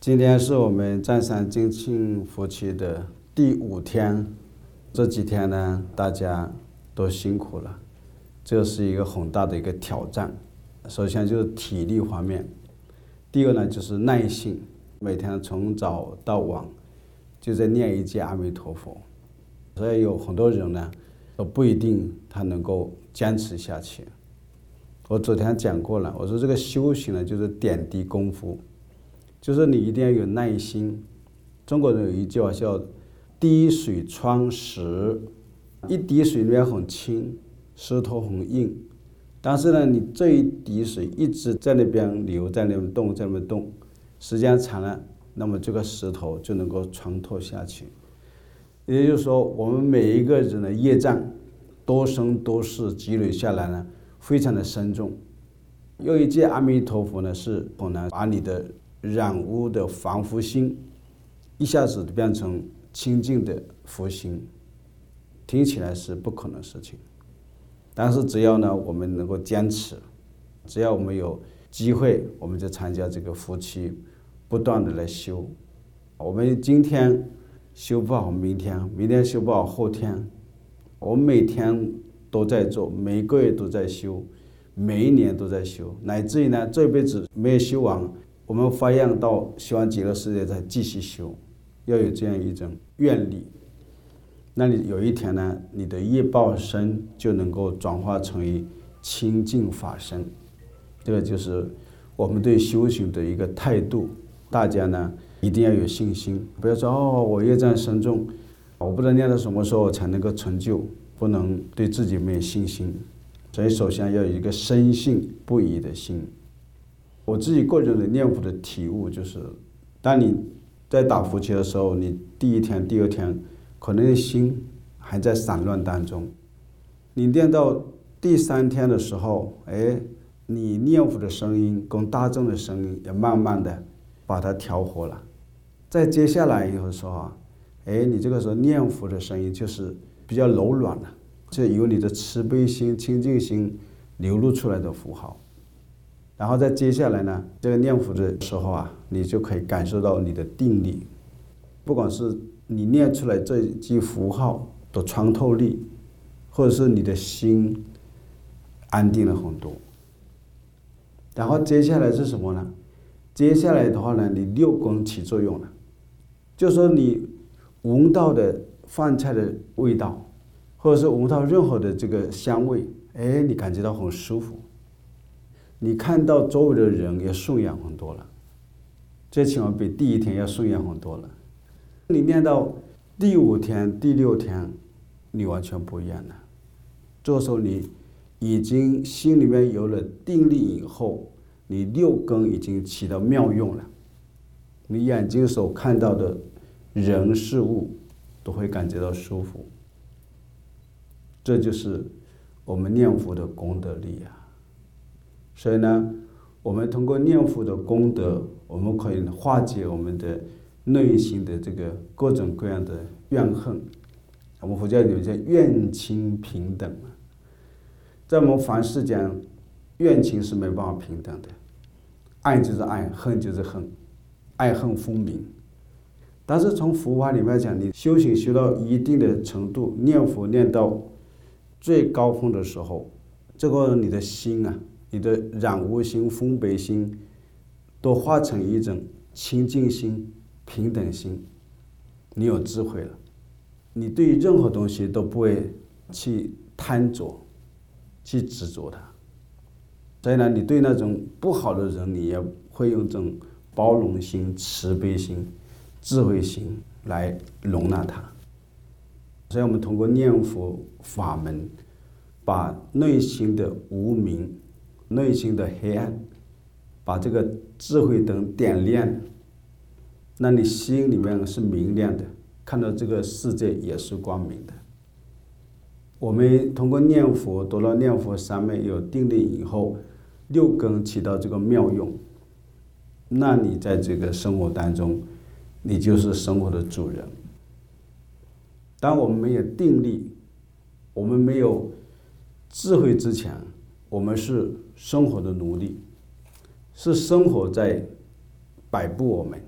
今天是我们占山精进夫妻的第5天，这几天呢，大家都辛苦了，这是一个很大的一个挑战。首先就是体力方面，第二呢就是耐性，每天从早到晚就在念一句阿弥陀佛，所以有很多人呢都不一定他能够坚持下去。我昨天讲过了，我说这个修行呢就是点滴功夫，就是你一定要有耐心。中国人有一句话叫滴水穿石，一滴水里面很轻，石头很硬，但是呢你这一滴水一直在那边流，在那边动，在那边动，时间长了，那么这个石头就能够穿透下去。也就是说，我们每一个人的业障多生多世积累下来呢，非常的深重。用一句阿弥陀佛呢，是可能把你的染污的凡夫心一下子变成清净的佛心，听起来是不可能的事情。但是只要呢我们能够坚持，只要我们有机会，我们就参加这个夫妻不断的来修。我们今天修不好明天，明天修不好后天，我们每天都在做，每个月都在修，每一年都在修，乃至于呢这辈子没有修完，我们发愿到希望极乐世界再继续修，要有这样一种愿力。那你有一天呢，你的业报身就能够转化成为清净法身。这个就是我们对修行的一个态度。大家呢一定要有信心，不要说我业障深重，我不知道念到什么时候才能够成就，不能对自己没有信心。所以首先要有一个深信不疑的心。我自己个人的念佛的体悟就是，当你在打佛七的时候，你第1天、第2天可能心还在散乱当中，你念到第3天的时候，你念佛的声音跟大众的声音也慢慢的把它调和了。再接下来以后说你这个时候念佛的声音就是比较柔软了，就由你的慈悲心、清净心流露出来的符号。然后再接下来呢，这个念佛的时候你就可以感受到你的定力，不管是你念出来这句符号的穿透力，或者是你的心安定了很多。然后接下来是什么呢？接下来的话呢，你6根起作用了，就是说你闻到的饭菜的味道，或者是闻到任何的这个香味，你感觉到很舒服。你看到周围的人也顺眼很多了，最起码比第1天要顺眼很多了。你念到第5天、第6天，你完全不一样了。这时候你已经心里面有了定力以后，你6根已经起到妙用了，你眼睛所看到的人事物都会感觉到舒服。这就是我们念佛的功德力所以呢，我们通过念佛的功德，我们可以化解我们的内心的这个各种各样的怨恨。我们佛教里面叫怨亲平等。在我们凡世讲，怨情是没办法平等的，爱就是爱，恨就是恨，爱恨分明。但是从佛法里面讲，你修行修到一定的程度，念佛念到最高峰的时候，这个你的心你的染污心、分别心都化成一种清净心、平等心，你有智慧了，你对任何东西都不会去贪着、去执着它。所以呢，你对那种不好的人，你也会用这种包容心、慈悲心、智慧心来容纳它。所以我们通过念佛法门，把内心的无明、内心的黑暗，把这个智慧灯点亮，那你心里面是明亮的，看到这个世界也是光明的。我们通过念佛得到念佛上面有定力以后，6根起到这个妙用，那你在这个生活当中，你就是生活的主人。当我们没有定力，我们没有智慧之前，我们是生活的奴隶，是生活在摆布我们，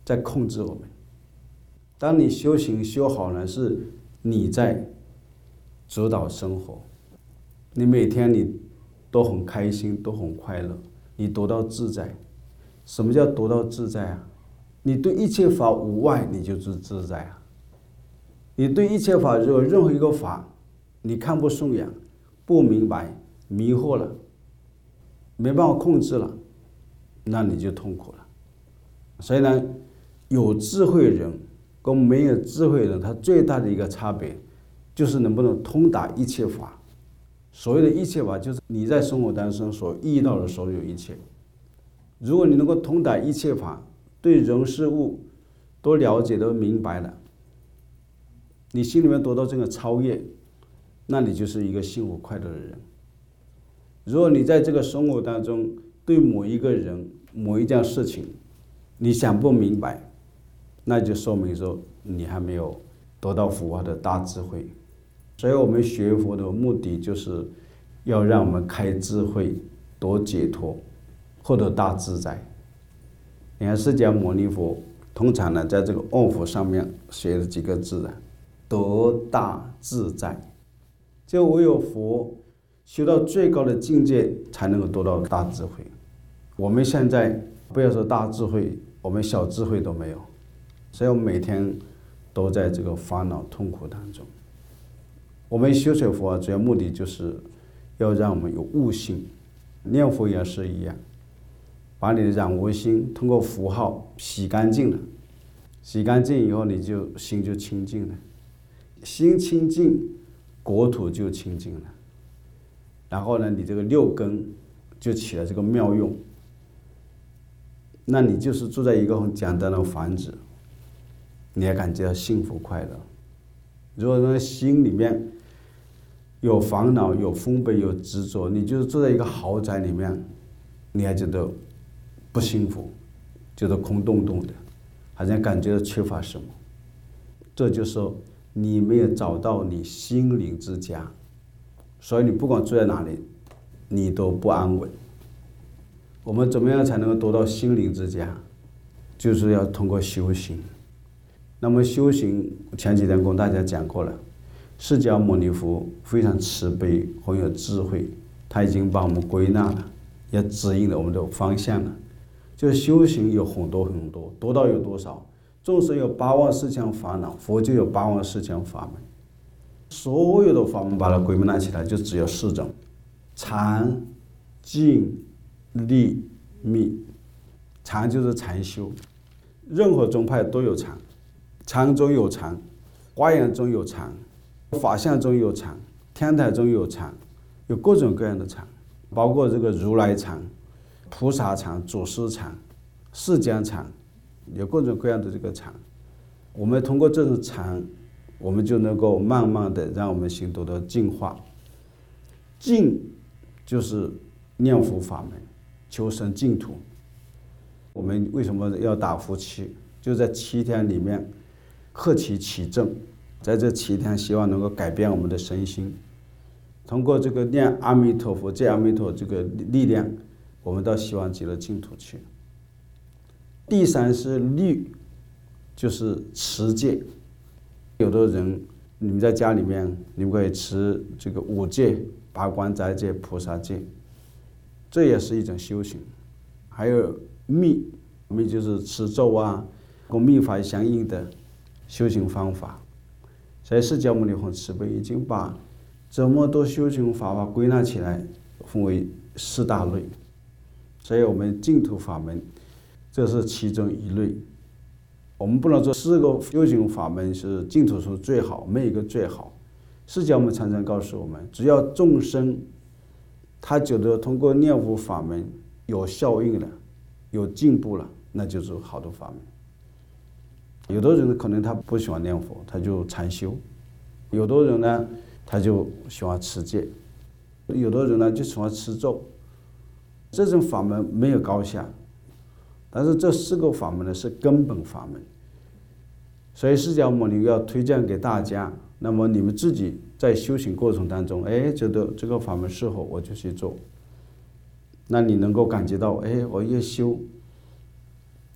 在控制我们。当你修行修好了，是你在主导生活，你每天你都很开心，都很快乐，你得到自在。什么叫得到自在啊？你对一切法无碍，你就是自在啊。你对一切法如果任何一个法你看不顺眼、不明白、迷惑了，没办法控制了，那你就痛苦了。所以呢，有智慧人跟没有智慧人，他最大的一个差别就是能不能通达一切法。所谓的一切法，就是你在生活当中所遇到的所有一切。如果你能够通达一切法，对人事物都了解都明白了，你心里面得到这个超越，那你就是一个幸福快乐的人。如果你在这个生活当中对某一个人、某一件事情你想不明白，那就说明说你还没有得到佛法的大智慧。所以我们学佛的目的就是要让我们开智慧，得解脱，获得大自在。你看释迦牟尼佛通常呢，在这个嗡佛上面写了几个字啊，得大自在。就唯有佛修到最高的境界，才能够得到大智慧。我们现在不要说大智慧，我们小智慧都没有，所以我们每天都在这个烦恼痛苦当中。我们修学佛主要目的就是要让我们有悟性，念佛也是一样，把你的染污心通过符号洗干净了，洗干净以后，你就心就清净了，心清净，国土就清净了。然后呢，你这个六根就起了这个妙用，那你就是住在一个很简单的房子，你也感觉到幸福快乐。如果说心里面有烦恼、有分别、有执着，你就是住在一个豪宅里面，你还觉得不幸福，觉得空洞洞的，好像感觉到缺乏什么。这就是说你没有找到你心灵之家，所以你不管住在哪里，你都不安稳。我们怎么样才能够得到心灵之家？就是要通过修行。那么修行，前几天跟大家讲过了，释迦牟尼佛非常慈悲，很有智慧，他已经把我们归纳了，也指引了我们的方向了。就是修行有很多很多，多到有多少？众生有84000烦恼，佛就有84000法门。所有的法门把它归纳起来，就只有4种：禅、静、立、密。禅就是禅修，任何宗派都有禅，禅中有禅，华严中有禅，法相中有禅，天台中有禅，有各种各样的禅，包括这个如来禅、菩萨禅、祖师禅、释迦禅，有各种各样的这个禅。我们通过这种禅，我们就能够慢慢的让我们心得到净化。净就是念佛法门，求生净土。我们为什么要打佛七？就在7天里面克其起正，在这7天希望能够改变我们的身心。通过这个念阿弥陀佛、借阿弥陀这个力量，我们到西方极乐净土去。第3是律，就是持戒。有的人你们在家里面，你们可以持这个5戒、八关斋戒、菩萨戒，这也是一种修行。还有密，密就是持咒啊，跟密法相应的修行方法。所以释迦牟尼很慈悲，已经把这么多修行法归纳起来，分为4大类。所以我们净土法门，这是其中一类。我们不能说4个修行法门是净土是最好，没有一个最好。释迦牟尼常常告诉我们，只要众生他觉得通过念佛法门有效应了，有进步了，那就是好的法门。有的人可能他不喜欢念佛，他就禅修；有的人呢，他就喜欢持戒；有的人呢就喜欢持咒。这种法门没有高下，但是这4个法门呢是根本法门。所以释迦牟尼要推荐给大家，那么你们自己在修行过程当中，觉得这个法门适合我就去做。那你能够感觉到，我越修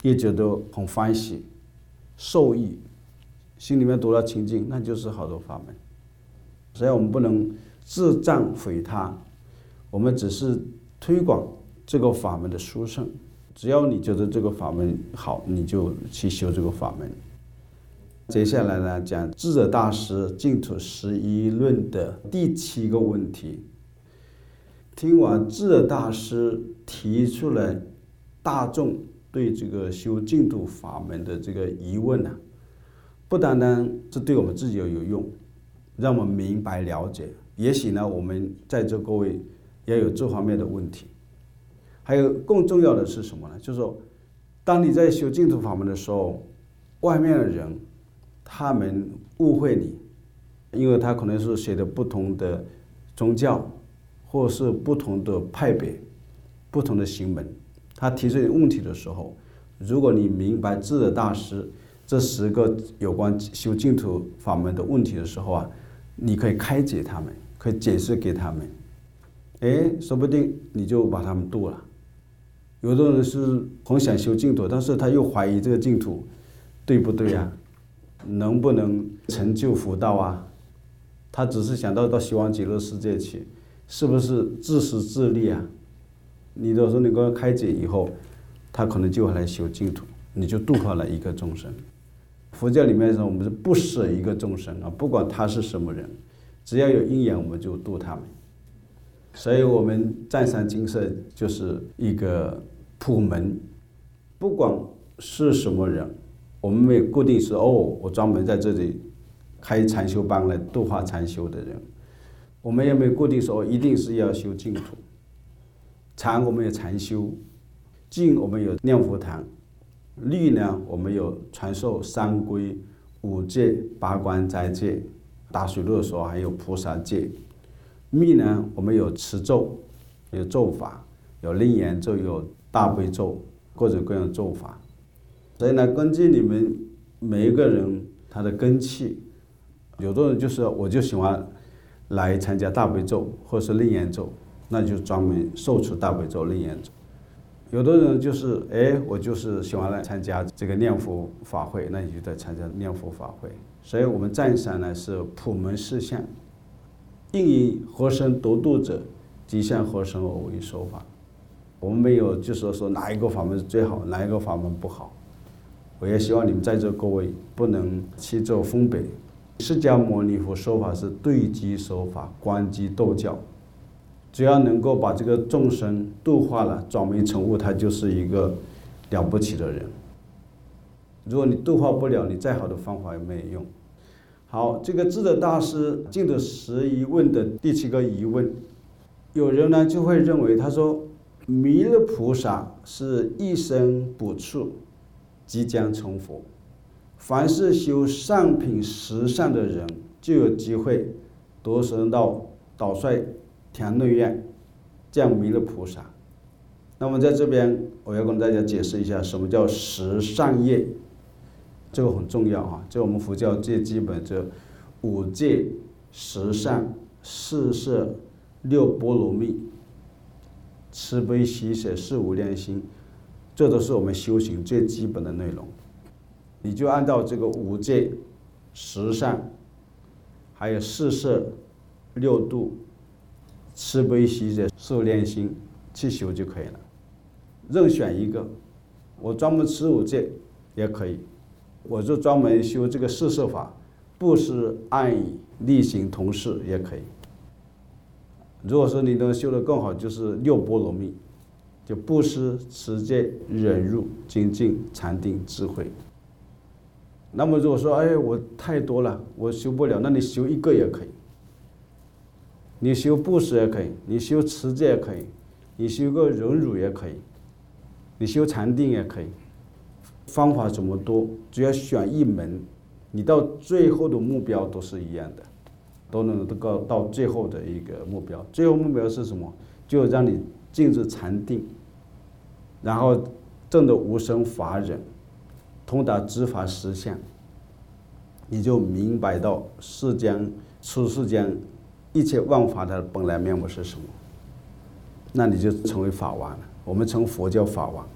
也觉得很欢喜、受益，心里面得到清净，那就是好的法门。所以我们不能自赞毁他，我们只是推广这个法门的殊胜。只要你觉得这个法门好，你就去修这个法门。接下来呢，讲智者大师净土11论的第7个问题。听完智者大师提出了大众对这个修净土法门的这个疑问呢，不单单是对我们自己有用，让我们明白了解。也许呢，我们在座各位也有这方面的问题。还有更重要的是什么呢？就是说，当你在修净土法门的时候，外面的人他们误会你，因为他可能是学的不同的宗教，或是不同的派别、不同的行门。他提出问题的时候，如果你明白智者大师这10个有关修净土法门的问题的时候啊，你可以开解他们，可以解释给他们，说不定你就把他们度了。有的人是很想修净土，但是他又怀疑这个净土对不对啊，能不能成就福道啊？他只是想到西方极乐世界去，是不是自私自利啊？你的时候你给我开解以后，他可能就会来修净土，你就度化了一个众生。佛教里面说，我们是不舍一个众生啊，不管他是什么人，只要有因缘，我们就度他们。所以我们湛山精舍就是一个普门，不管是什么人，我们没有固定说我专门在这里开禅修班来度化禅修的人，我们也没有固定说一定是要修净土。禅我们有禅修，净我们有念佛堂，律呢我们有传授三规、五戒、八关斋戒，大水陆的时候还有菩萨戒。密呢，我们有持咒，有咒法，有楞严咒，有大悲咒，各种各样的咒法。所以呢，根据你们每一个人他的根器，有的人就是我就喜欢来参加大悲咒或是楞严咒，那就专门受持大悲咒、楞严咒。有的人就是我就是喜欢来参加这个念佛法会，那你就在参加念佛法会。所以我们湛山呢是普门示相，应以何身得度者，即向何身而为说法。我们没有就是说哪一个法门是最好，哪一个法门不好。我也希望你们在座各位不能去做分别。释迦牟尼佛说法是对机说法，观机斗教。只要能够把这个众生度化了，转迷成悟，他就是一个了不起的人。如果你度化不了，你再好的方法也没有用。好，这个智者大师净土11问的第7个疑问，有人呢就会认为，他说弥勒菩萨是一生不处，即将成佛，凡是修上品十善的人，就有机会得生到导率天内院降弥勒菩萨。那么在这边我要跟大家解释一下什么叫十善业，这个很重要啊，这我们佛教最基本这5戒、10善、4摄、6波罗蜜、慈悲喜舍、4无量心，这都是我们修行最基本的内容。你就按照这个5戒、10善，还有4摄、6度、慈悲喜舍、4无量心去修就可以了。任选一个，我专门持5戒也可以，我就专门修这个4摄法，布施、爱语、力行、同事也可以。如果说你能修得更好，就是6波罗蜜，就布施、持戒、忍辱、精进、禅定、智慧。那么如果说我太多了，我修不了，那你修1个也可以。你修布施也可以，你修持戒也可以，你修个忍辱也可以，你修禅定也可以。方法怎么多，只要选一门，你到最后的目标都是一样的，都能够到最后的一个目标。最后目标是什么？就让你进入禅定，然后证得无生法忍，通达知法实相，你就明白到世间一切万法的本来面目是什么，那你就成为法王了。我们称佛教法王，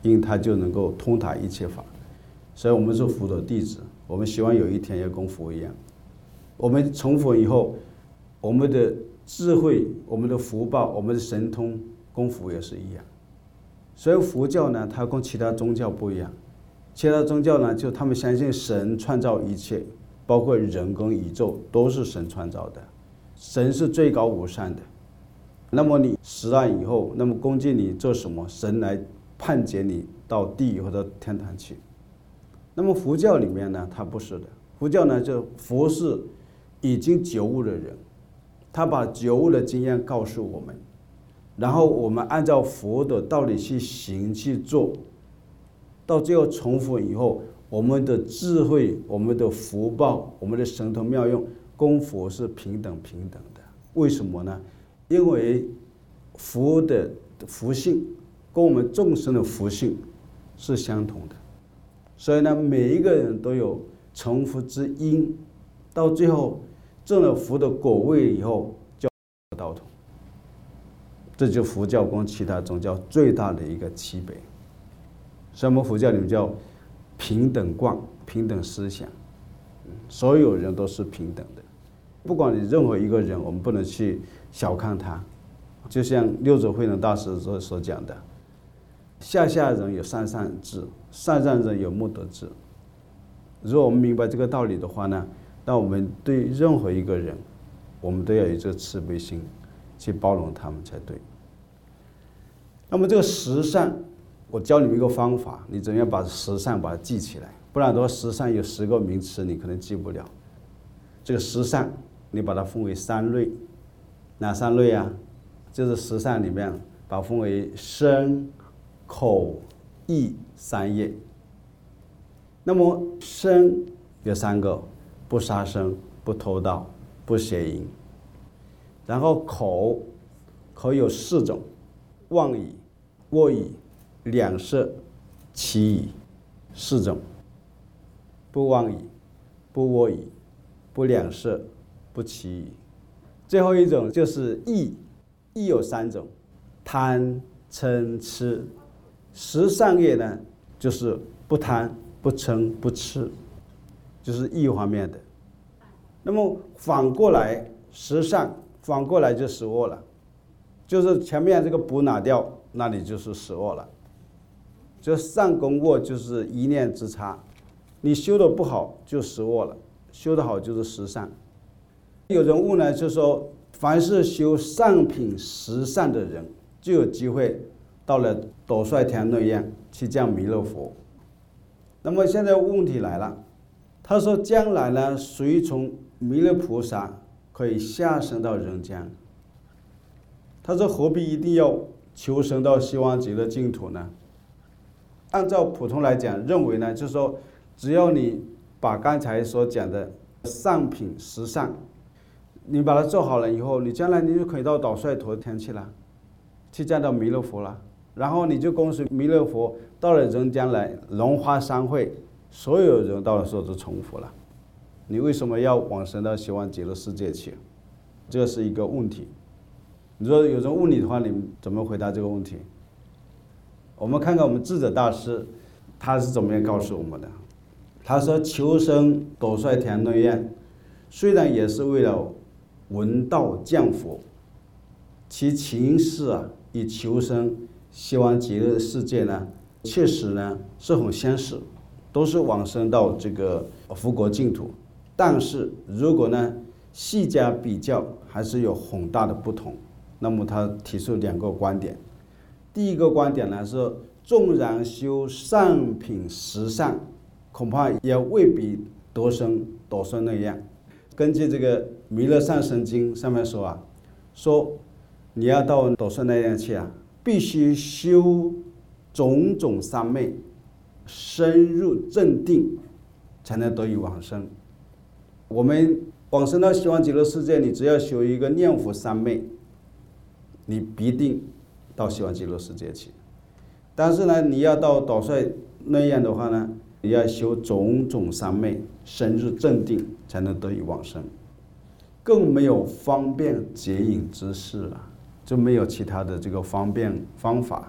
因他就能够通达一切法。所以我们是佛的弟子，我们希望有一天要跟佛一样。我们成佛以后，我们的智慧、我们的福报、我们的神通跟佛也是一样。所以佛教呢，它跟其他宗教不一样。其他宗教呢，就他们相信神创造一切，包括人跟宇宙都是神创造的，神是最高无上的。那么你死了以后，那么恭敬你做什么，神来判决你到地狱或者天堂去。那么佛教里面呢，它不是的。佛教呢，就佛是已经觉悟的人，他把觉悟的经验告诉我们，然后我们按照佛的道理去行去做，到最后成佛以后，我们的智慧、我们的福报、我们的神通妙用，跟佛是平等的。为什么呢？因为佛的福性跟我们众生的福性是相同的，所以呢，每一个人都有成佛之因，到最后证了佛的果位以后，叫道统。这就是佛教跟其他宗教最大的一个区别。所以我们佛教里面叫平等观、平等思想，所有人都是平等的，不管你任何一个人，我们不能去小看他。就像六祖慧能大师所讲的，下人有上智，上人有莫得智。如果我们明白这个道理的话呢，那我们对任何一个人，我们都要有这个慈悲心，去包容他们才对。那么这个十善，我教你们一个方法，你怎样把十善把它记起来？不然的话，十善有10个名词，你可能记不了。这个十善，你把它分为3类，哪3类啊？就是十善里面把它分为身、口、意3业。那么身有3个，不杀生、不偷盗、不邪淫。然后口有4种，妄语、恶语、两舌、绮语，4种。不妄语、不恶语、不两舌、不绮语。最后一种就是意有3种，贪、嗔、痴。十善业呢，就是不贪、不嗔、不痴，就是意方面的。那么反过来，十善反过来就十恶了，就是前面这个不拿掉，那里就是十恶了。就善跟恶就是一念之差，你修的不好就十恶了，修的好就是十善。有人问呢，就说凡是修上品十善的人，就有机会到了斗率天乐院去见弥勒佛。那么现在问题来了，他说将来呢，随从弥勒菩萨可以下生到人间。他说何必一定要求生到西方极乐净土呢？按照普通来讲，认为呢，就是说只要你把刚才所讲的上品十善，你把它做好了以后，你将来你就可以到斗率天去了，去见到弥勒佛了。然后你就跟随弥勒佛到了人间来，龙华三会，所有人到的时候都成佛了。你为什么要往生到西方极乐世界去？这是一个问题。你说有人问你的话，你怎么回答这个问题？我们看看我们智者大师他是怎么样告诉我们的。他说求生斗率天乐院，虽然也是为了闻道见佛，其情势啊，以求生西方极乐世界呢，确实呢是很相似，都是往生到这个佛国净土。但是如果呢细加比较，还是有很大的不同。那么他提出2个观点。第一个观点呢是，纵然修上品十善，恐怕也未必得生斗率乐院。根据这个《弥勒上生经》上面说啊，说你要到斗率乐院去啊，必须修种种三昧，深入正定，才能得以往生。我们往生到西方极乐世界，你只要修一个念佛三昧，你必定到西方极乐世界去。但是呢，你要到斗率乐院的话呢，你要修种种三昧，深入正定，才能得以往生。更没有方便解引之事了，就没有其他的这个方便方法，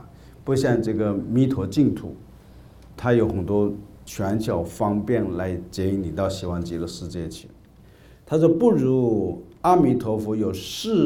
不像这个弥陀净土，它有很多权巧方便来接引你到西方极乐世界去。他说不如阿弥陀佛有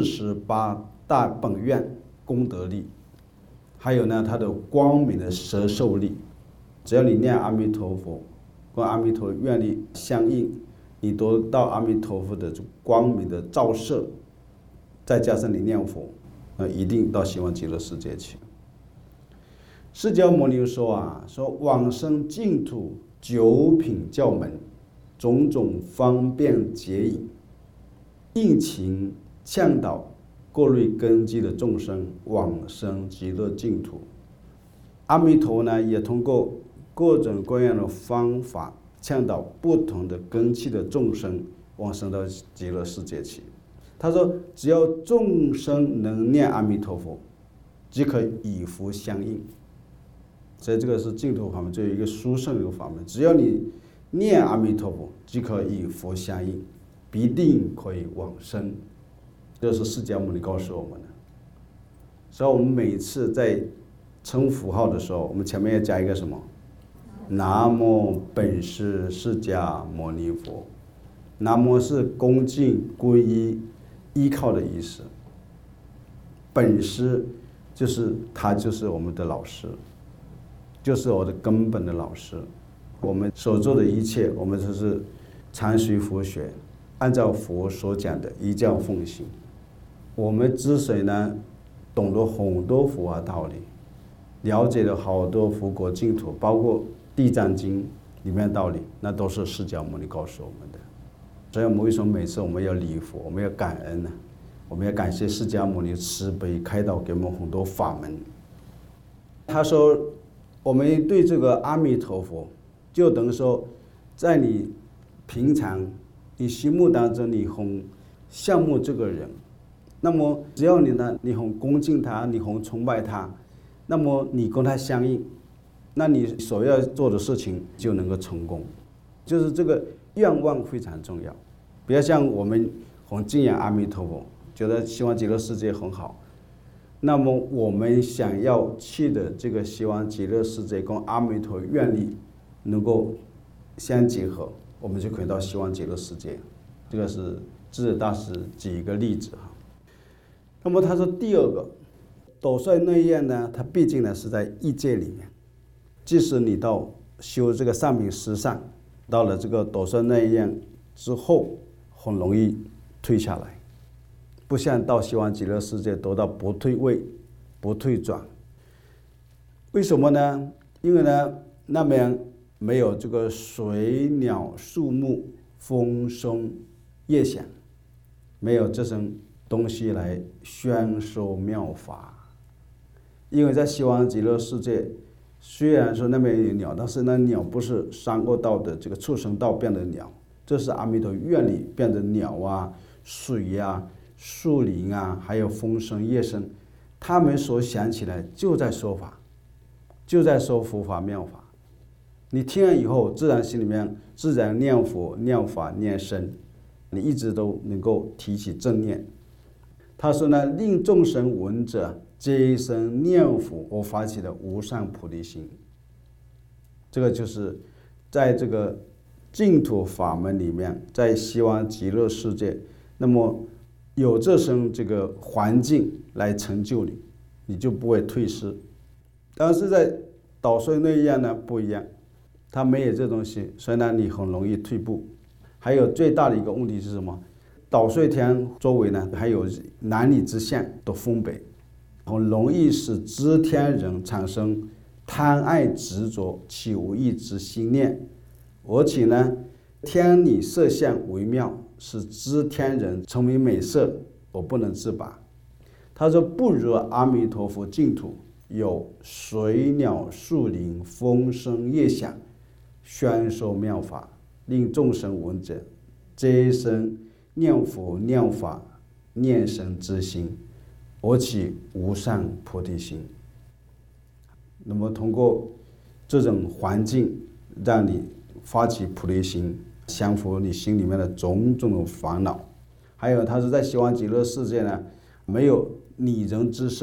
48大本愿功德力，还有呢他的光明的摄受力。只要你念阿弥陀佛，跟阿弥陀愿力相应，你得到阿弥陀佛的光明的照射，再加上你念佛，一定到西方极乐世界去。释迦牟尼说说往生净土9品教门，种种方便接引，应勤倡导各类根基的众生往生极乐净土。阿弥陀呢，也通过各种各样的方法倡导不同的根器的众生往生到极乐世界去。他说只要众生能念阿弥陀佛，即可以福相应。所以这个是净土法门最有一个殊胜的一个法门，只要你念阿弥陀佛，即可以福相应，必定可以往生。这是释迦牟尼告诉我们的。所以我们每次在称符号的时候，我们前面要加一个什么？南无本师释迦牟尼佛。南无是恭敬皈依依靠的意思，本师就是他就是我们的老师，就是我的根本的老师。我们所做的一切，我们就是常随佛学，按照佛所讲的依教奉行。我们之所以呢懂得很多佛法道理，了解了好多佛国净土，包括地藏经里面的道理，那都是释迦牟尼告诉我们的。所以我们为什么每次我们要礼佛，我们要感恩呢？我们要感谢释迦牟尼慈悲开导给我们很多法门。他说我们对这个阿弥陀佛，就等于说在你平常你心目当中你很羡慕这个人，那么只要你很恭敬他，你很崇拜他，那么你跟他相应，那你所要做的事情就能够成功。就是这个愿望非常重要。不要像我们很敬仰阿弥陀佛，觉得西方极乐世界很好，那么我们想要去的这个西方极乐世界跟阿弥陀愿力能够相结合，我们就可以到西方极乐世界。这个是智者大师举一个例子。那么他说第二个斗率内院呢，它毕竟呢是在异界里面，即使你到修这个上品十善，到了这个斗率内院之后，很容易退下来，不像到西方极乐世界得到不退位不退转。为什么呢？因为呢那边没有这个水鸟树木风声夜响，没有这种东西来宣说妙法。因为在西方极乐世界，虽然说那边有鸟，但是那鸟不是三恶道的这个畜生道变的鸟，这是阿弥陀愿力变的鸟啊、水啊、树林啊，还有风声夜声，他们所想起来就在说法，就在说佛法妙法。你听了以后，自然心里面自然念佛、念法、念僧，你一直都能够提起正念。他说呢，令众生闻者皆生念佛而发起的无上菩提心。这个就是在这个净土法门里面，在西方极乐世界，那么有这种这个环境来成就你，你就不会退失。但是在斗率内院呢不一样，它没有这东西，所以呢你很容易退步。还有最大的一个问题是什么？斗率天周围呢还有男女之相的分别，很容易使知天人产生贪爱执着起无义之心念，而且呢天女色相微妙，使知天人沉迷美色而不能自拔。他说不如阿弥陀佛净土有水鸟树林风声夜响，宣说妙法，令众生闻者皆生念佛念法念僧之心，而起无上菩提心。那么通过这种环境，让你发起菩提心，降服你心里面的种种的烦恼。还有他是在西方极乐世界呢，没有拟人之身，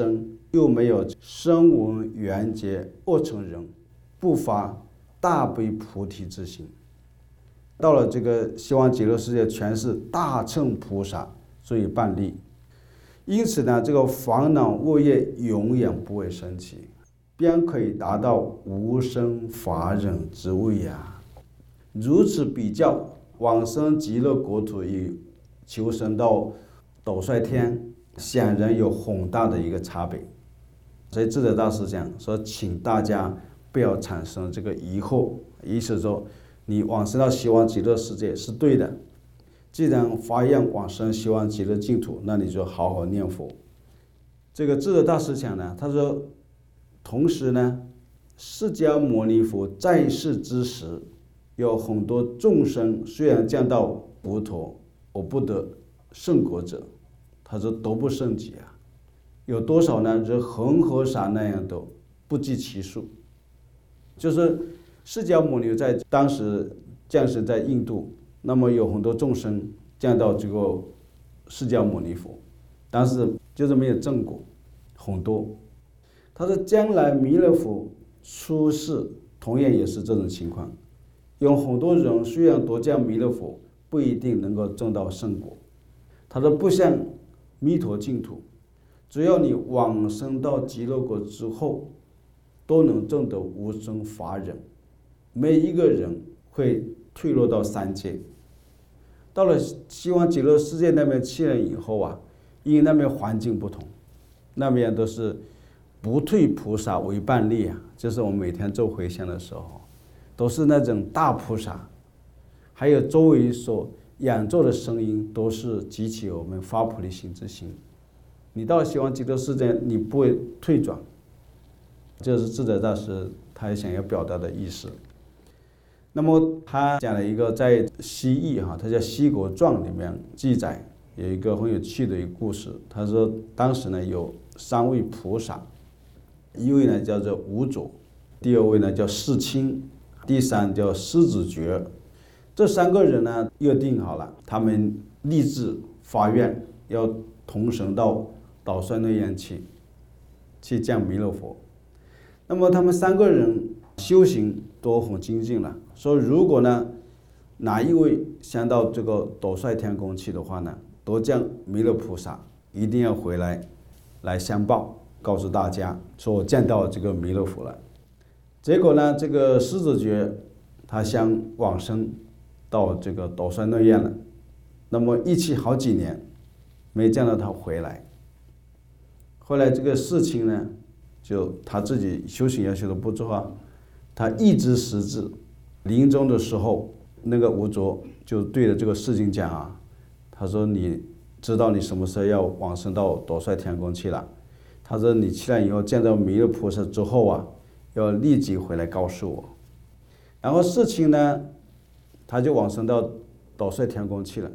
又没有声闻缘觉恶乘人，不发大悲菩提之心。到了这个西方极乐世界，全是大乘菩萨所以办理。因此呢，这个烦恼恶业永远不会升起，便可以达到无生法忍之位啊。如此比较，往生极乐国土与求生到斗率天，显然有很大的一个差别。所以智者大师讲说，请大家不要产生这个疑惑，意思说你往生到西方极乐世界是对的，既然发愿往生西方极乐净土，那你就好好念佛。这个智者大师讲呢，他说，同时呢，释迦牟尼佛在世之时，有很多众生虽然见到佛陀而不得圣果者，他说都不胜几啊。有多少呢？如恒河沙那样的不计其数。就是释迦牟尼在当时降生在印度，那么有很多众生见到这个释迦牟尼佛，但是就是没有正果，很多。他说将来弥勒佛出世，同样也是这种情况。有很多人虽然得见弥勒佛，不一定能够证到圣果。他说不像弥陀净土，只要你往生到极乐国之后，都能证得无生法忍，每一个人会退落到三界。到了西方极乐世界那边去了以后啊，因为那边环境不同，那边都是不退菩萨为伴力啊，就是我们每天做回向的时候，都是那种大菩萨，还有周围所演奏的声音都是激起我们发菩提心之心。你到了西方极乐世界，你不会退转，这是智者大师他想要表达的意思。那么他讲了一个在西域他叫《西国传》里面记载有一个很有趣的一个故事。他说当时呢有3位菩萨，一位呢叫做无着，第2位呢叫世亲，第3叫狮子觉。这3个人呢约定好了，他们立志发愿要同生到岛率内院去见弥勒佛。那么他们3个人修行都很精进了，说如果呢哪一位先到这个斗率天宫去的话呢，得见弥勒菩萨，一定要回来相报，告诉大家说我见到这个弥勒佛了。结果呢，这个狮子觉他想往生到这个斗率内院了，那么一去好几年没见到他回来。后来这个事情呢，就他自己修行要修的不错啊，他一直识字。临终的时候，那个无着就对着这个事情讲啊，他说你知道你什么时候要往生到斗率天宫去了？他说你去了以后见到弥勒菩萨之后啊，要立即回来告诉我。然后事情呢，他就往生到斗率天宫去了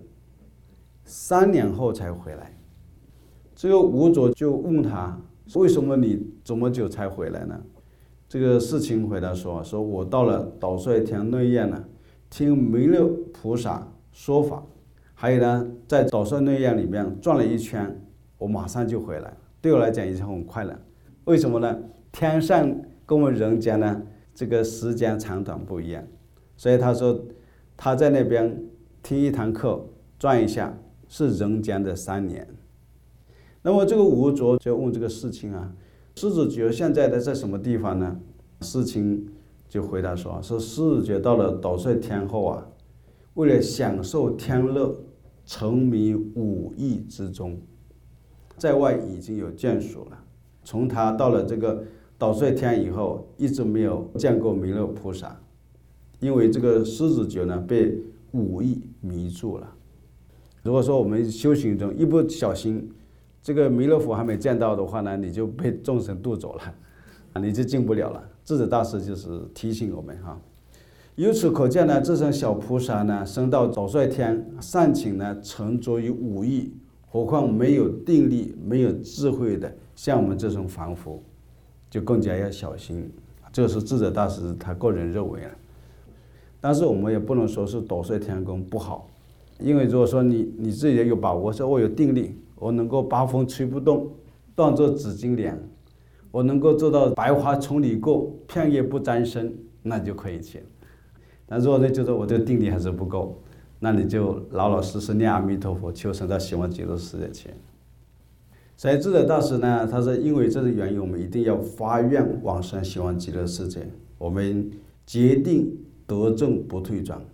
，3年后才回来。这个无着就问他，为什么你这么久才回来呢？这个事情回答说我到了斗率天内院呢，听弥勒菩萨说法，还有呢在斗率内院里面转了一圈，我马上就回来，对我来讲已经很快了。为什么呢？天上跟我们人间呢这个时间长短不一样，所以他说他在那边听一堂课转一下是人间的3年。那么这个无着就问这个事情啊，狮子觉现在在什么地方呢？事情就回答说狮子觉到了斗率天后啊，为了享受天乐，沉迷五欲之中，在外已经有眷属了。从他到了这个斗率天以后，一直没有见过弥勒菩萨，因为这个狮子觉呢被五欲迷住了。如果说我们修行中一不小心，这个弥勒佛还没见到的话呢，你就被众生渡走了，你就进不了了。智者大师就是提醒我们哈。由此可见呢，这种小菩萨呢，升到斗率天，善情呢沉着于五欲，何况没有定力、没有智慧的，像我们这种凡夫，就更加要小心。这是智者大师他个人认为啊。但是我们也不能说是斗率天宫不好，因为如果说你自己有把握，说我有定力，我能够8风吹不动，断作紫金莲， 我能够做到百花丛里过，片叶不沾身，那就可以去。但如果你觉得我这个定力还是不够，那你就老老实实念阿弥陀佛，求生到西方极乐世界去。所以智者大师呢，他说因为这个原因，我们一定要发愿往生西方极乐世界，我们决定得正不退转。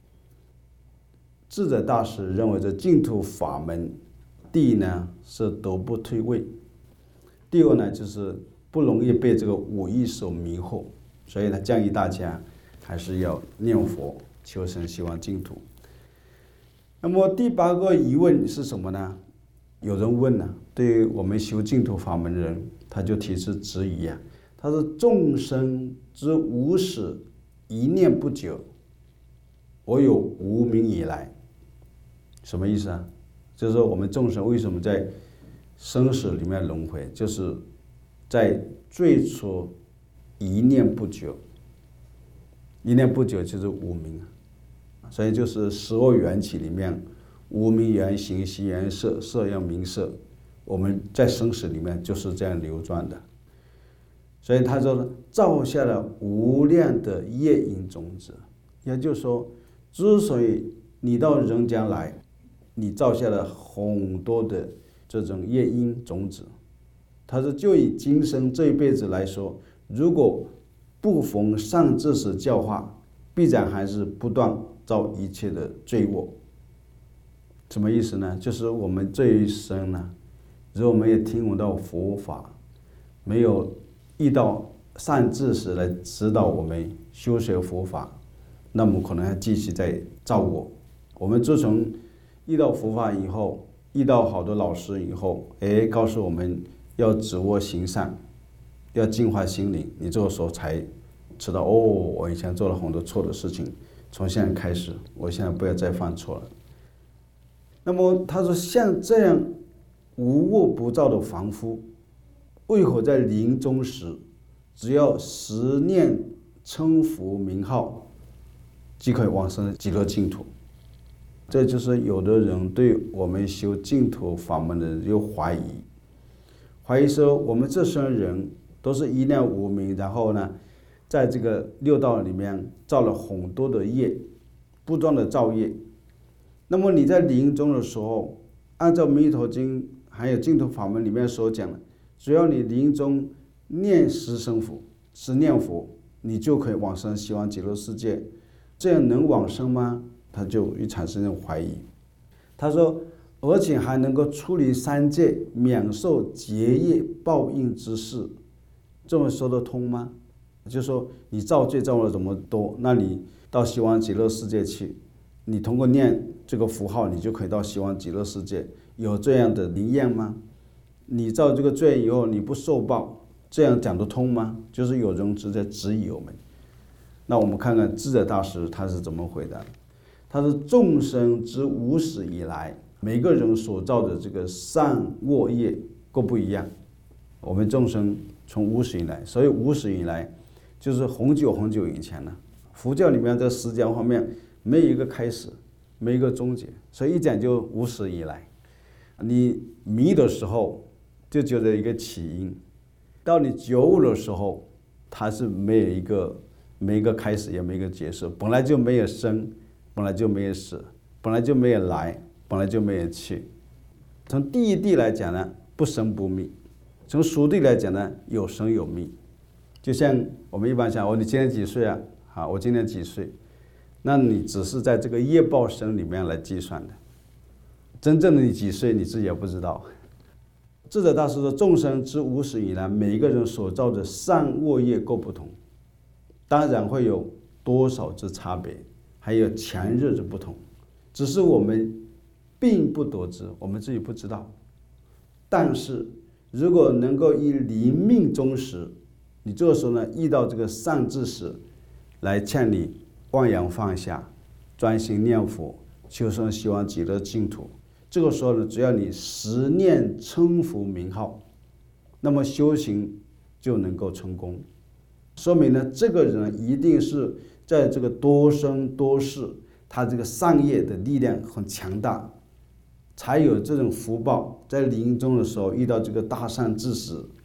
智者大师认为这净土法门，第一呢是得不退位，第二呢就是不容易被这个五欲所迷惑，所以呢建议大家还是要念佛求生西方净土。那么第8个疑问是什么呢？有人问呢，对于我们修净土法门的人，他就提出质疑啊。他说：“众生之无始一念不久，我有无明以来。”什么意思啊？就是说我们众生为什么在生死里面轮回，就是在最初一念不久，一念不久就是无明啊。所以就是12缘起里面，无明缘行，习缘色，色缘名色，我们在生死里面就是这样流转的。所以他说造下了无量的业因种子，也就是说，之所以你到人间来，你造下了很多的这种业因种子。他说就以今生这一辈子来说，如果不逢善知识教化，必然还是不断造一切的罪恶。什么意思呢？就是我们这一生呢，如果没有听闻到佛法，没有遇到善知识来指导我们修学佛法，那么可能还继续在造我。我们自从遇到佛法以后，遇到好多老师以后，告诉我们要止恶行善，要净化心灵，你这个时候才知道，我以前做了很多错的事情，从现在开始，我现在不要再犯错了。那么他说，像这样无恶不造的凡夫，为何在临终时，只要10念称佛名号，即可以往生极乐净土？这就是有的人对我们修净土法门的人有怀疑说，我们这生人都是一念无明，然后呢，在这个六道里面造了很多的业，不断的造业。那么你在临终的时候，按照《弥陀经》还有净土法门里面所讲的，只要你临终念10声佛，10念佛，你就可以往生西方极乐世界。这样能往生吗？他就产生这种怀疑。他说，而且还能够出离三界，免受结业报应之事，这么说得通吗？就是说你造罪造了这么多，那你到西方极乐世界去，你通过念这个符号，你就可以到西方极乐世界，有这样的灵验吗？你造这个罪以后你不受报，这样讲得通吗？就是有人在质疑我们。那我们看看智者大师他是怎么回答。他说，众生之无始以来，每个人所造的这个善恶业都不一样。我们众生从无始以来，所以无始以来就是很久很久以前了。佛教里面在时间方面没有一个开始，没有一个终结，所以一讲就无始以来。你迷的时候就觉得一个起因，到你觉悟的时候，它是没有一个开始，也没有一个结束，本来就没有生，本来就没有死，本来就没有来，本来就没有去。从第一地来讲呢，不生不灭；从熟地来讲呢，有生有灭。就像我们一般讲，你今年几岁啊？好，我今年几岁？那你只是在这个业报生里面来计算的，真正的你几岁你自己也不知道。智者大师说，众生之无始以来，每一个人所造的善恶业各不同，当然会有多少之差别，还有前日之不同，只是我们并不得知，我们自己不知道。但是如果能够以临命终时，你这个时候呢，遇到这个善知识来劝你忘阳放下，专心念佛，求生西方极乐净土，这个时候呢，只要你10念称佛名号，那么修行就能够成功。说明呢，这个人一定是在这个多生多世，他这个善业的力量很强大，才有这种福报，在临终的时候遇到这个大善知识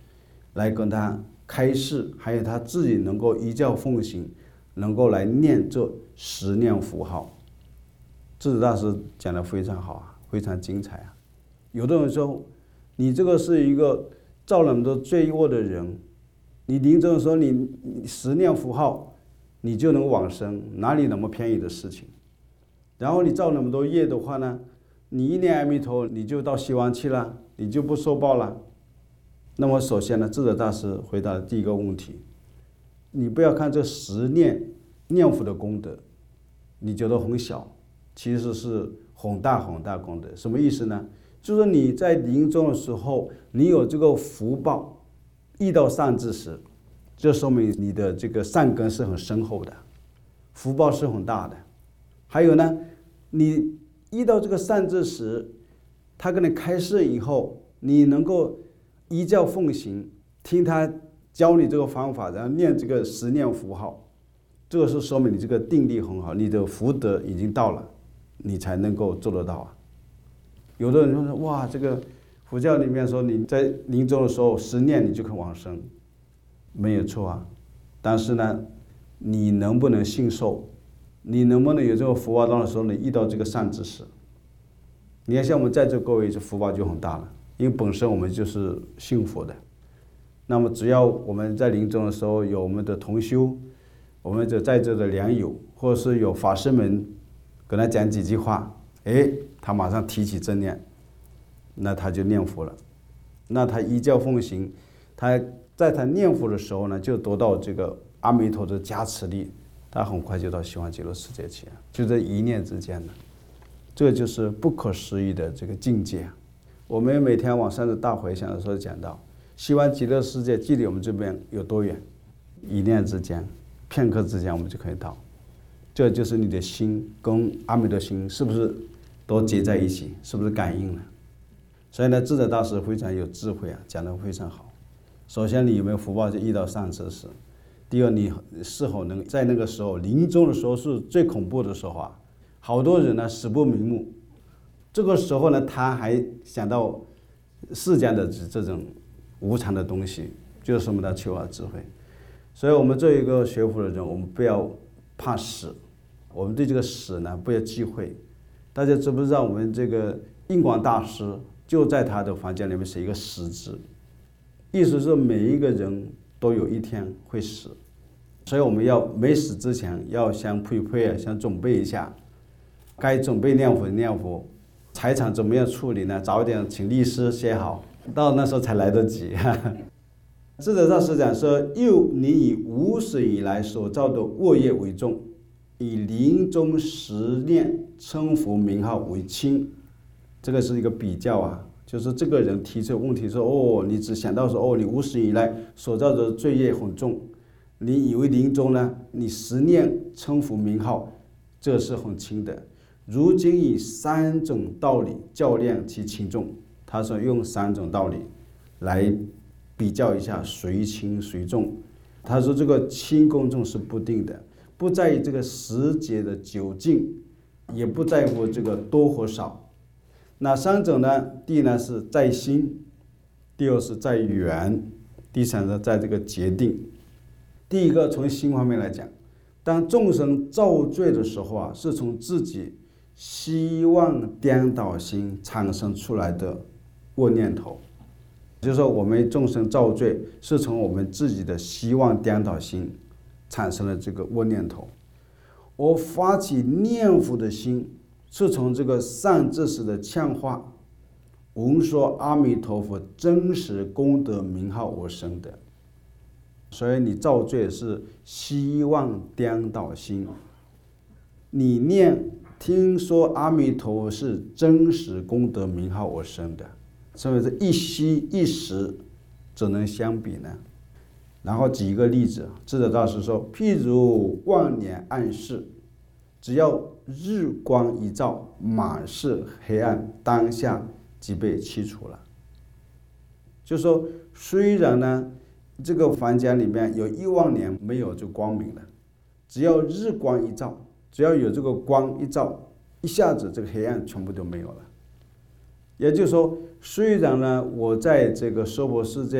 来跟他开示，还有他自己能够依教奉行，能够来念这10念符号。智者大师讲得非常好啊，非常精彩啊。有的人说，你这个是一个造那么多罪恶的人，你临终的时候你10念符号，你就能往生，哪里那么便宜的事情？然后你造那么多业的话呢，你一念阿弥陀你就到西方去了，你就不受报了。那么首先呢，智者大师回答的第一个问题，你不要看这10念佛的功德，你觉得很小，其实是很大很大功德。什么意思呢？就是你在临终的时候，你有这个福报，遇到善知识，这说明你的这个善根是很深厚的，福报是很大的。还有呢，你遇到这个善知识，他跟你开示以后，你能够依教奉行，听他教你这个方法，然后念这个10念符号，这个是说明你这个定力很好，你的福德已经到了，你才能够做得到啊。有的人就说，哇，这个佛教里面说你在临终的时候10念你就可以往生，没有错啊。但是呢，你能不能信受？你能不能有这个福报到的时候，你遇到这个善知识？你看，像我们在座各位，这福报就很大了，因为本身我们就是信佛的。那么只要我们在临终的时候有我们的同修，我们在座的良友，或者是有法师们跟他讲几句话，他马上提起正念，那他就念佛了。那他依教奉行，他在他念佛的时候呢，就得到这个阿弥陀的加持力，他很快就到西方极乐世界去了，就在一念之间呢。这个就是不可思议的这个境界。我们每天往生大回向的时候讲到，西方极乐世界距离我们这边有多远？一念之间，片刻之间我们就可以到。这就是你的心跟阿弥陀心是不是都结在一起，是不是感应了？所以呢，智者大师非常有智慧啊，讲得非常好。首先你有没有福报就遇到善知识，第二你是否能在那个时候临终的时候是最恐怖的时候啊，好多人呢死不瞑目，这个时候呢他还想到世间的这种无常的东西，就是什么呢？求智慧。所以我们作为一个学佛的人，我们不要怕死，我们对这个死呢不要忌讳。大家知不知道我们这个印光大师就在他的房间里面写一个死字，意思是每一个人都有一天会死，所以我们要没死之前要先prepare，先准备一下，该准备念佛，财产怎么样处理呢？早点请律师写好，到那时候才来得及。智者大师讲说，又你以无始以来所造的恶业为重，以临终10念称佛名号为轻。这个是一个比较啊，就是这个人提出问题说，你只想到说，你无始以来所造的罪业很重，你以为临终呢，你10念称佛名号，这是很轻的。如今以3种道理较量其轻重，他说用3种道理来比较一下谁轻谁重。他说这个轻跟重是不定的，不在于这个时节的久近，也不在乎这个多和少。那3种呢？第一呢是在心，第二是在缘，第三呢在这个决定。第一个从心方面来讲，当众生造罪的时候啊，是从自己希望颠倒心产生出来的恶念头。就是说我们众生造罪是从我们自己的希望颠倒心产生了这个恶念头，而发起念佛的心是从这个善知识的劝化闻说阿弥陀佛真实功德名号而生的。所以你造罪是希望颠倒心，你听说阿弥陀佛是真实功德名号而生的，所以这一虚一实怎能相比呢？然后举一个例子，智者大师说，譬如万年暗室，只要日光一照，满是黑暗，当下即被驱除了。就说虽然呢这个房间里面有1万年没有这光明了，只要日光一照，只要有这个光一照，一下子这个黑暗全部都没有了。也就是说，虽然呢我在这个娑婆世界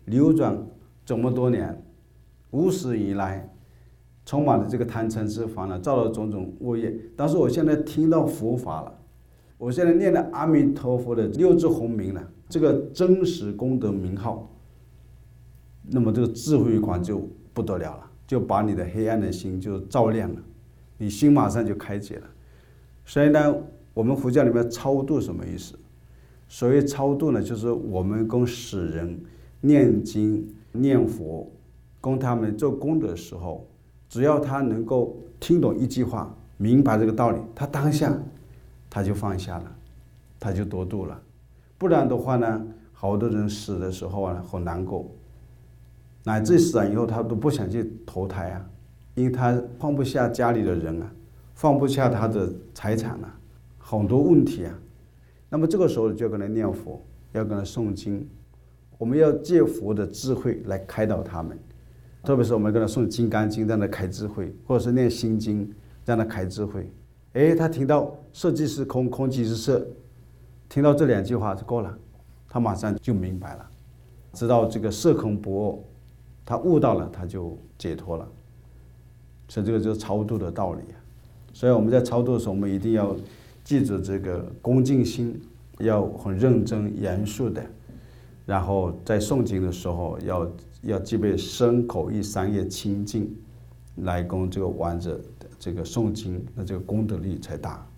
流转这么多年，无始以来充满了这个贪嗔痴烦恼，造了种种恶业。但是我现在听到佛法了，我现在念了阿弥陀佛的六字洪名了，这个真实功德名号，那么这个智慧光就不得了了，就把你的黑暗的心就照亮了，你心马上就开解了。所以呢，我们佛教里面超度什么意思？所谓超度呢，就是我们供死人念经念佛，供他们做功德的时候，只要他能够听懂一句话，明白这个道理，他当下他就放下了，他就得度了。不然的话呢，好多人死的时候啊，很难过，乃至死了以后他都不想去投胎啊，因为他放不下家里的人啊，放不下他的财产啊，很多问题啊。那么这个时候就跟他念佛，要跟他诵经，我们要借佛的智慧来开导他们。特别是我们跟他诵《金刚经》，让他开智慧，或者是念心经，让他开智慧。他听到色即是空，空即是色，听到这两句话就够了，他马上就明白了，知道这个色空不二，他悟到了，他就解脱了。所以这个就是超度的道理啊。所以我们在超度的时候，我们一定要记住这个恭敬心，要很认真严肃的，然后在诵经的时候要具备身口意三业清净，来供这个亡者的这个诵经，那这个功德力才大。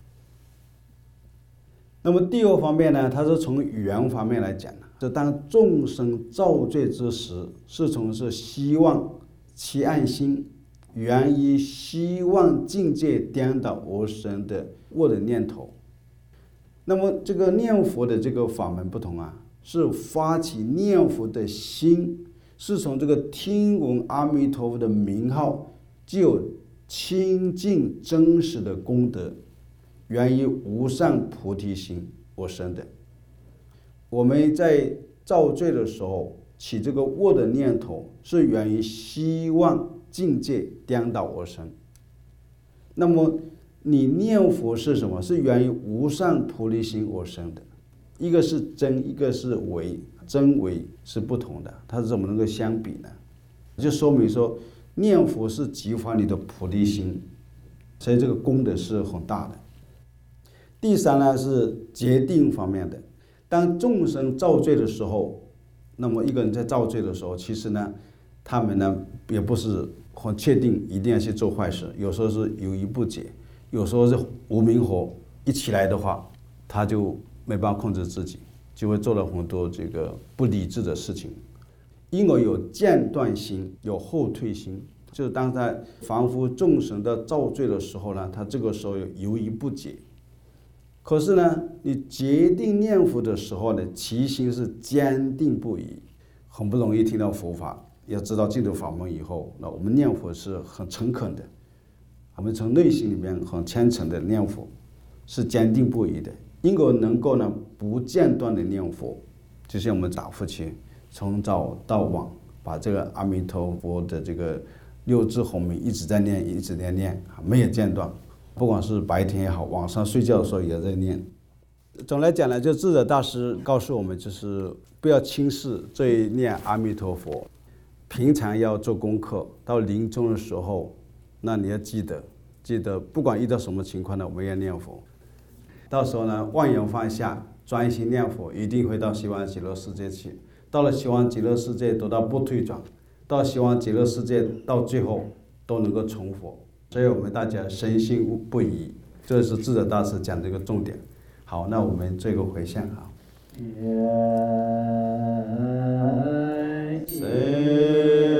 那么第二方面呢，它是从缘方面来讲的，就当众生造罪之时，是从希望其暗心，源于希望境界颠倒而生的恶的念头。那么这个念佛的这个法门不同啊，是发起念佛的心，是从这个听闻阿弥陀佛的名号，具有清净真实的功德，源于无上菩提心而生的。我们在造罪的时候起这个恶的念头，是源于希望境界颠倒而生。那么你念佛是什么？是源于无上菩提心而生的。一个是真，一个是伪，真伪是不同的，它是怎么能够相比呢？就说明说念佛是激发你的菩提心，所以这个功德是很大的。第三呢，是决定方面的。当众生造罪的时候，那么一个人在造罪的时候，其实呢，他们呢也不是很确定一定要去做坏事，有时候是犹豫不决，有时候是无明火一起来的话，他就没办法控制自己，就会做了很多这个不理智的事情，因而有间断心，有后退心。就是当在凡夫众生的造罪的时候呢，他这个时候有犹豫不决。可是呢，你决定念佛的时候呢，其心是坚定不移，很不容易听到佛法。要知道净土法门以后，那我们念佛是很诚恳的，我们从内心里面很虔诚的念佛，是坚定不移的，因而能够呢不间断的念佛。就像我们打夫妻从早到晚，把这个阿弥陀佛的这个六字洪名一直在念，一直在念，没有间断。不管是白天也好，晚上睡觉的时候也在念。总来讲呢，就智者大师告诉我们，就是不要轻视这一念阿弥陀佛，平常要做功课，到临终的时候，那你要记得不管遇到什么情况呢，我们要念佛。到时候呢，妄言放下，专心念佛，一定会到西方极乐世界去。到了西方极乐世界，得到不退转，到西方极乐世界，到最后都能够成佛。所以我们大家深信不疑，这是智者大师讲这个重点。好，那我们做一个回向啊。谁